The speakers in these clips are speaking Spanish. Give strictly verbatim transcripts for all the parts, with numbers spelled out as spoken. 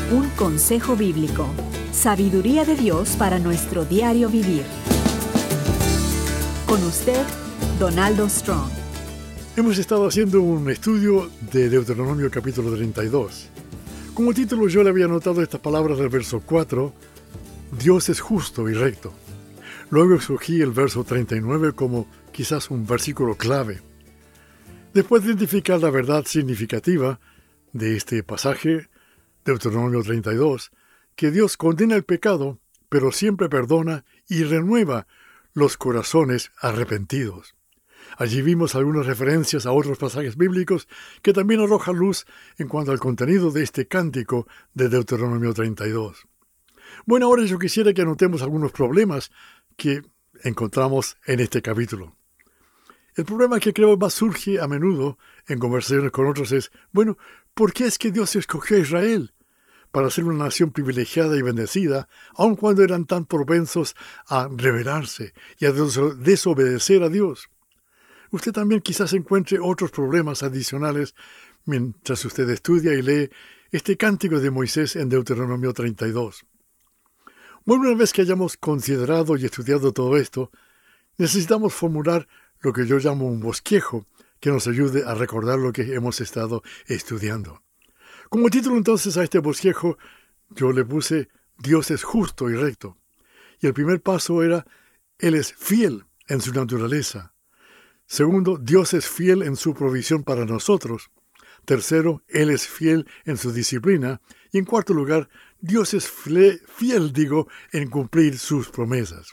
Un consejo bíblico. Sabiduría de Dios para nuestro diario vivir. Con usted, Donaldo Strong. Hemos estado haciendo un estudio de Deuteronomio capítulo treinta y dos. Como título yo le había anotado estas palabras del verso cuatro, Dios es justo y recto. Luego escogí el verso treinta y nueve como quizás un versículo clave. Después de identificar la verdad significativa de este pasaje, Deuteronomio treinta y dos, que Dios condena el pecado, pero siempre perdona y renueva los corazones arrepentidos. Allí vimos algunas referencias a otros pasajes bíblicos que también arrojan luz en cuanto al contenido de este cántico de Deuteronomio treinta y dos. Bueno, ahora yo quisiera que anotemos algunos problemas que encontramos en este capítulo. El problema que creo más surge a menudo en conversaciones con otros es, bueno, ¿por qué es que Dios escogió a Israel para ser una nación privilegiada y bendecida, aun cuando eran tan propensos a rebelarse y a desobedecer a Dios? Usted también quizás encuentre otros problemas adicionales mientras usted estudia y lee este cántico de Moisés en Deuteronomio treinta y dos. Bueno, una vez que hayamos considerado y estudiado todo esto, necesitamos formular lo que yo llamo un bosquejo que nos ayude a recordar lo que hemos estado estudiando. Como título entonces a este bosquejo, yo le puse Dios es justo y recto. Y el primer paso era, Él es fiel en su naturaleza. Segundo, Dios es fiel en su provisión para nosotros. Tercero, Él es fiel en su disciplina. Y en cuarto lugar, Dios es fiel, digo, en cumplir sus promesas.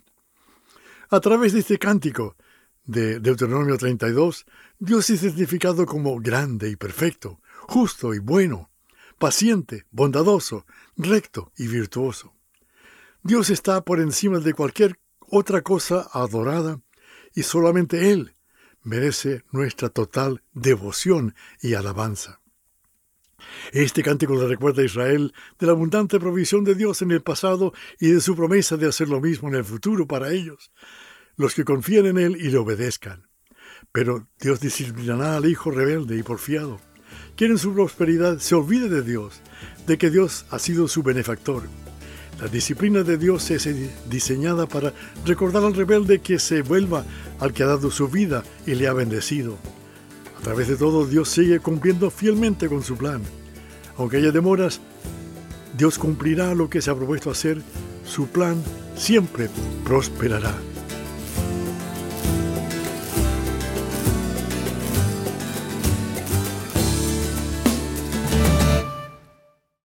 A través de este cántico de Deuteronomio treinta y dos, Dios es identificado como grande y perfecto, justo y bueno, paciente, bondadoso, recto y virtuoso. Dios está por encima de cualquier otra cosa adorada y solamente Él merece nuestra total devoción y alabanza. Este cántico le recuerda a Israel de la abundante provisión de Dios en el pasado y de su promesa de hacer lo mismo en el futuro para ellos, los que confían en Él y le obedezcan. Pero Dios disciplinará al hijo rebelde y porfiado, quien en su prosperidad se olvide de Dios, de que Dios ha sido su benefactor. La disciplina de Dios es diseñada para recordar al rebelde que se vuelva al que ha dado su vida y le ha bendecido. A través de todo, Dios sigue cumpliendo fielmente con su plan. Aunque haya demoras, Dios cumplirá lo que se ha propuesto hacer. Su plan siempre prosperará.